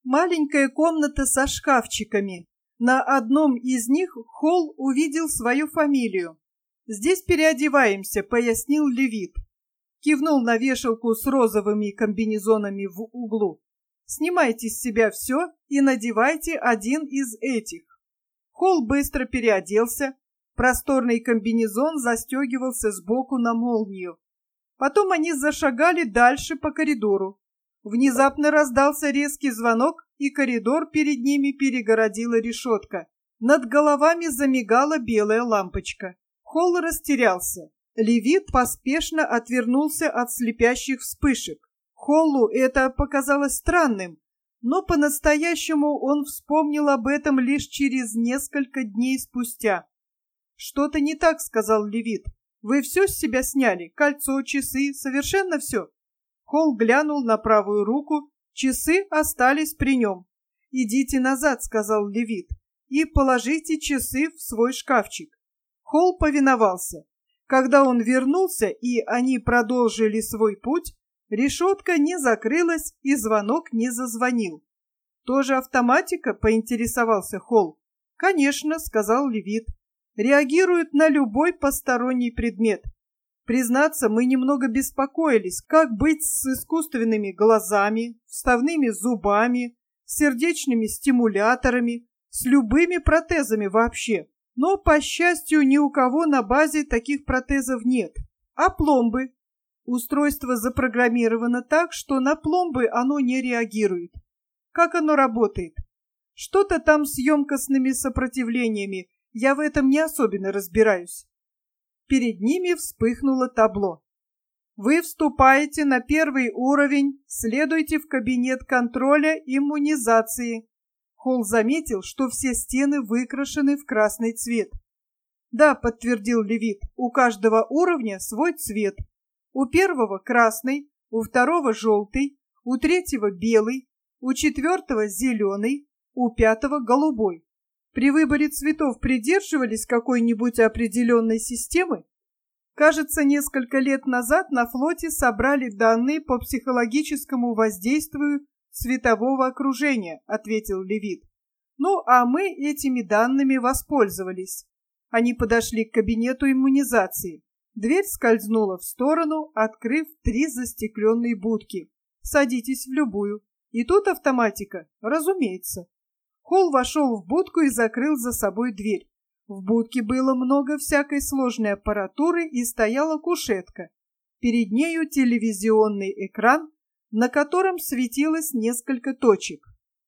Маленькая комната со шкафчиками. На одном из них Холл увидел свою фамилию. «Здесь переодеваемся», — пояснил Левит. Кивнул на вешалку с розовыми комбинезонами в углу. «Снимайте с себя все и надевайте один из этих». Холл быстро переоделся. Просторный комбинезон застегивался сбоку на молнию. Потом они зашагали дальше по коридору. Внезапно раздался резкий звонок, и коридор перед ними перегородила решетка. Над головами замигала белая лампочка. Холл растерялся. Левит поспешно отвернулся от слепящих вспышек. Холлу это показалось странным, но по-настоящему он вспомнил об этом лишь через несколько дней спустя. «Что-то не так», — сказал Левит. «Вы все с себя сняли? Кольцо, часы, совершенно все?» Холл глянул на правую руку. Часы остались при нем. «Идите назад», — сказал Левит, — «и положите часы в свой шкафчик». Холл повиновался. Когда он вернулся, и они продолжили свой путь, решетка не закрылась, и звонок не зазвонил. «Тоже автоматика?» — поинтересовался Холл. «Конечно», — сказал Левит. «Реагирует на любой посторонний предмет. Признаться, мы немного беспокоились, как быть с искусственными глазами, вставными зубами, сердечными стимуляторами, с любыми протезами вообще. Но, по счастью, ни у кого на базе таких протезов нет. А пломбы? Устройство запрограммировано так, что на пломбы оно не реагирует. Как оно работает? Что-то там с емкостными сопротивлениями, я в этом не особенно разбираюсь». Перед ними вспыхнуло табло. «Вы вступаете на 1 уровень, следуйте в кабинет контроля иммунизации». Холл заметил, что все стены выкрашены в красный цвет. «Да», — подтвердил Левит, — «у каждого уровня свой цвет. У первого красный, у второго желтый, у третьего белый, у четвертого зеленый, у пятого голубой. При выборе цветов придерживались какой-нибудь определенной системы? Кажется, несколько лет назад на флоте собрали данные по психологическому воздействию цветового окружения», — ответил Левит. «Ну, а мы этими данными воспользовались». Они подошли к кабинету иммунизации. Дверь скользнула в сторону, открыв 3 застекленные будки. «Садитесь в любую». И тут автоматика, разумеется. Холл вошел в будку и закрыл за собой дверь. В будке было много всякой сложной аппаратуры и стояла кушетка. Перед нею телевизионный экран, на котором светилось несколько точек.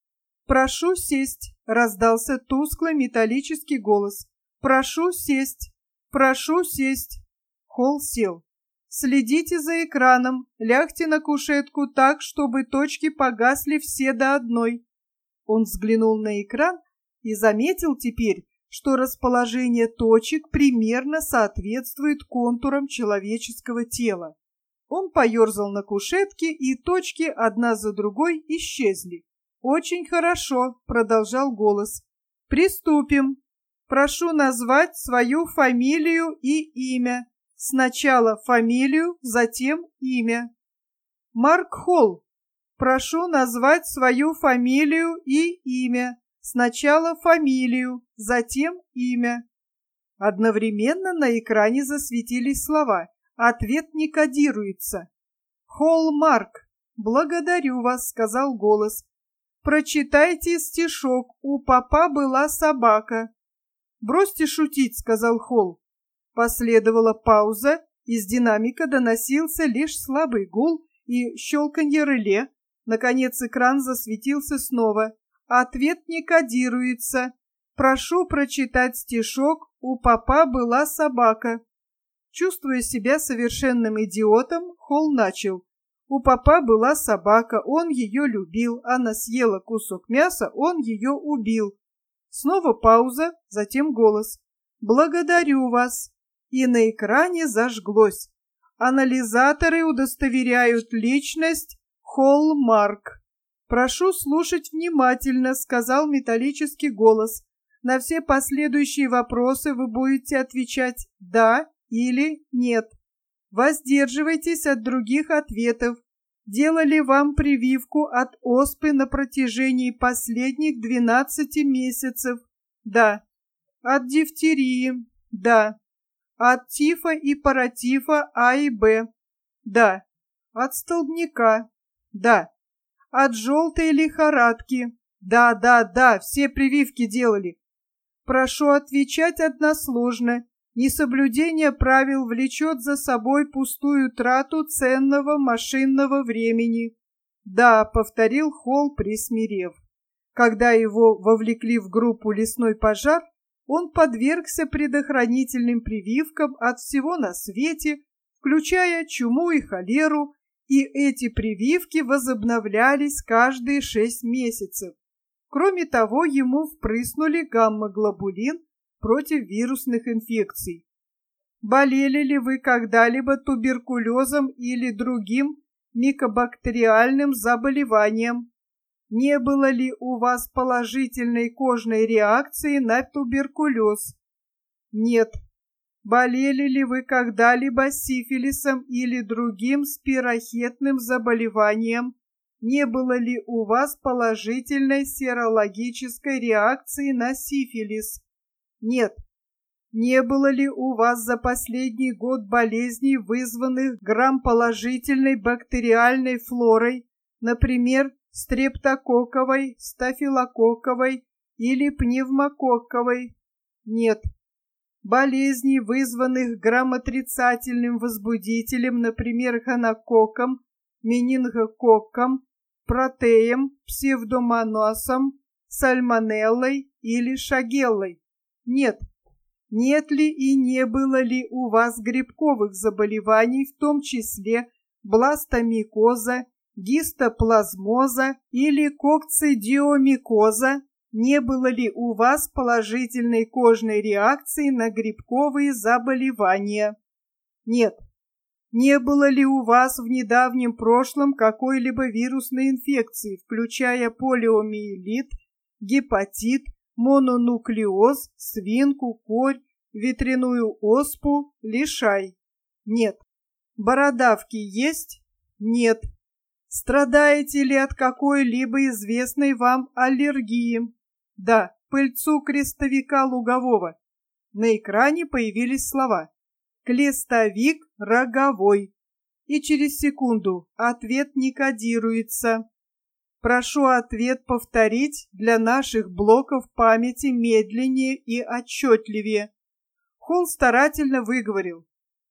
«Прошу сесть», — раздался тусклый металлический голос. «Прошу сесть! Прошу сесть!» Холл сел. «Следите за экраном, лягте на кушетку так, чтобы точки погасли все до одной». Он взглянул на экран и заметил теперь, что расположение точек примерно соответствует контурам человеческого тела. Он поерзал на кушетке, и точки одна за другой исчезли. «Очень хорошо», — продолжал голос. «Приступим. Прошу назвать свою фамилию и имя. Сначала фамилию, затем имя». «Марк Холл. Прошу назвать свою фамилию и имя. Сначала фамилию, затем имя». Одновременно на экране засветились слова. Ответ не кодируется. «Холл Марк. Благодарю вас», — сказал голос. «Прочитайте стишок. У папа была собака». «Бросьте шутить», — сказал Холл. Последовала пауза, из динамика доносился лишь слабый гул и щелканье реле. Наконец экран засветился снова. «Ответ не кодируется. Прошу прочитать стишок. У папа была собака». Чувствуя себя совершенным идиотом, Холл начал. «У папа была собака, он ее любил. Она съела кусок мяса, он ее убил». Снова пауза, затем голос. «Благодарю вас». И на экране зажглось. «Анализаторы удостоверяют личность Холл Марк». «Прошу слушать внимательно», — сказал металлический голос. «На все последующие вопросы вы будете отвечать «да» или «нет». Воздерживайтесь от других ответов. делали вам прививку от оспы на протяжении последних 12 месяцев? Да. От дифтерии? Да. От тифа и паратифа А и Б? Да. От столбняка? Да. От желтой лихорадки? Да, все прививки делали. Прошу отвечать односложно. Несоблюдение правил влечет за собой пустую трату ценного машинного времени. Да, повторил Холл, присмирев. Когда его вовлекли в группу «Лесной пожар», он подвергся предохранительным прививкам от всего на свете, включая чуму и холеру, и эти прививки возобновлялись каждые 6 месяцев. Кроме того, ему впрыснули гамма-глобулин против вирусных инфекций. Болели ли вы когда-либо туберкулезом или другим микобактериальным заболеванием? Не было ли у вас положительной кожной реакции на туберкулез? Нет. Болели ли вы когда-либо сифилисом или другим спирохетным заболеванием? Не было ли у вас положительной серологической реакции на сифилис? Нет. Не было ли у вас за последний год болезней, вызванных грамположительной бактериальной флорой, например, стрептококковой, стафилококковой или пневмококковой? Нет. Болезней, вызванных грамотрицательным возбудителем, например, гонококком, менингококком, протеем, псевдомонасом, сальмонеллой или шагеллой? Нет. Нет ли и не было ли у вас грибковых заболеваний, в том числе бластомикоза, гистоплазмоза или кокцидиомикоза? Не было ли у вас положительной кожной реакции на грибковые заболевания? Нет. Не было ли у вас в недавнем прошлом какой-либо вирусной инфекции, включая полиомиелит, гепатит, мононуклеоз, свинку, корь, ветряную оспу, лишай? Нет. Бородавки есть? Нет. Страдаете ли от какой-либо известной вам аллергии? Да, пыльцу крестовика лугового. На экране появились слова «Клестовик роговой». И через секунду ответ не кодируется. Прошу ответ повторить для наших блоков памяти медленнее и отчетливее. Холл старательно выговорил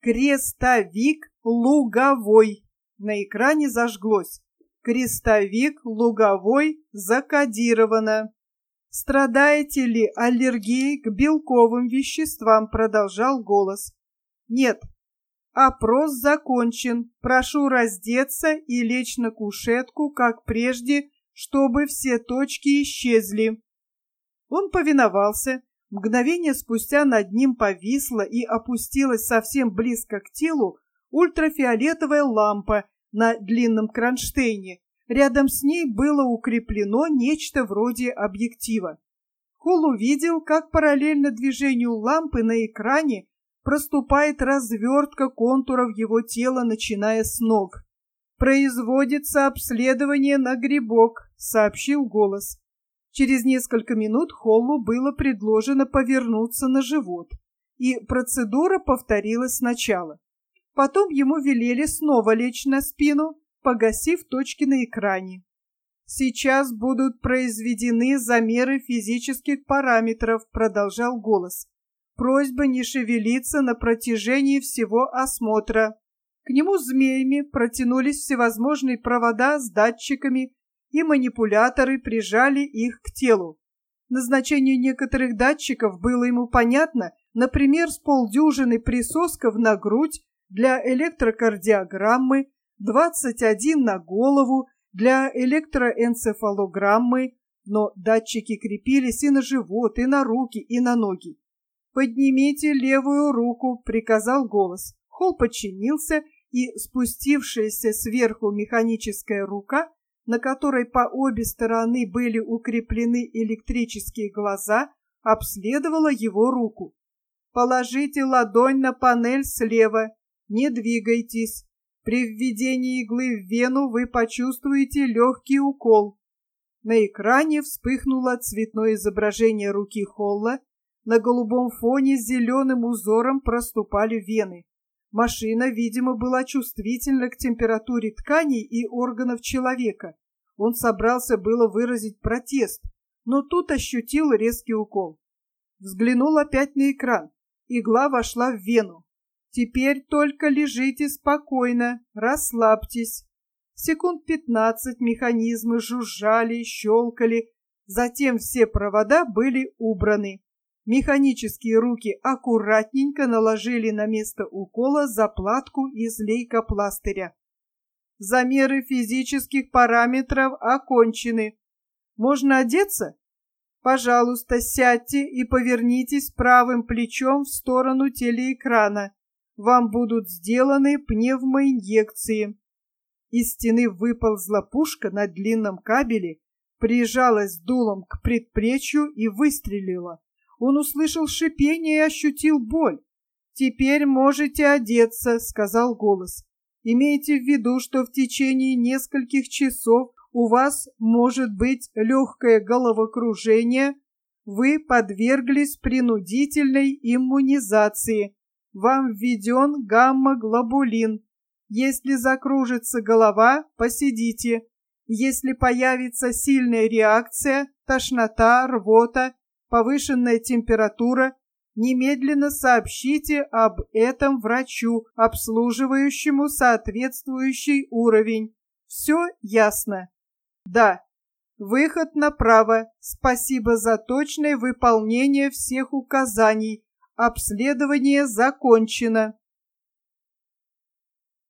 «Крестовик луговой». На экране зажглось «Крестовик луговой закодировано». «Страдаете ли аллергией к белковым веществам?» — продолжал голос. «Нет». «Опрос закончен. Прошу раздеться и лечь на кушетку, как прежде, чтобы все точки исчезли». Он повиновался. Мгновение спустя над ним повисла и опустилась совсем близко к телу ультрафиолетовая лампа на длинном кронштейне. Рядом с ней было укреплено нечто вроде объектива. Холл увидел, как параллельно движению лампы на экране проступает развертка контуров его тела, начиная с ног. «Производится обследование на грибок», — сообщил голос. Через несколько минут Холлу было предложено повернуться на живот, и процедура повторилась сначала. Потом ему велели снова лечь на спину, погасив точки на экране. «Сейчас будут произведены замеры физических параметров», — продолжал голос. «Просьба не шевелиться на протяжении всего осмотра». К нему змеями протянулись всевозможные провода с датчиками, и манипуляторы прижали их к телу. Назначение некоторых датчиков было ему понятно, например, с полдюжины присосков на грудь для электрокардиограммы, 21 на голову для электроэнцефалограммы, но датчики крепились и на живот, и на руки, и на ноги. «Поднимите левую руку», — приказал голос. Холл подчинился, и спустившаяся сверху механическая рука, на которой по обе стороны были укреплены электрические глаза, обследовала его руку. «Положите ладонь на панель слева. Не двигайтесь. При введении иглы в вену вы почувствуете легкий укол. На экране вспыхнуло цветное изображение руки Холла. На голубом фоне с зеленым узором проступали вены. Машина, видимо, была чувствительна к температуре тканей и органов человека. Он собрался было выразить протест, но тут ощутил резкий укол. Взглянул опять на экран. Игла вошла в вену. Теперь только лежите спокойно, расслабьтесь. Секунд 15 механизмы жужжали, щелкали, затем все провода были убраны. Механические руки аккуратненько наложили на место укола заплатку из лейкопластыря. Замеры физических параметров окончены. Можно одеться? Пожалуйста, сядьте и повернитесь правым плечом в сторону телеэкрана. Вам будут сделаны пневмоинъекции. Из стены выползла пушка на длинном кабеле, прижалась дулом к предплечью и выстрелила. Он услышал шипение и ощутил боль. «Теперь можете одеться», — сказал голос. «Имейте в виду, что в течение нескольких часов у вас может быть легкое головокружение. Вы подверглись принудительной иммунизации. Вам введен гамма-глобулин. Если закружится голова, посидите. Если появится сильная реакция, тошнота, рвота, повышенная температура, немедленно сообщите об этом врачу, обслуживающему соответствующий уровень. Все ясно? Да. Выход направо. Спасибо за точное выполнение всех указаний. Обследование закончено.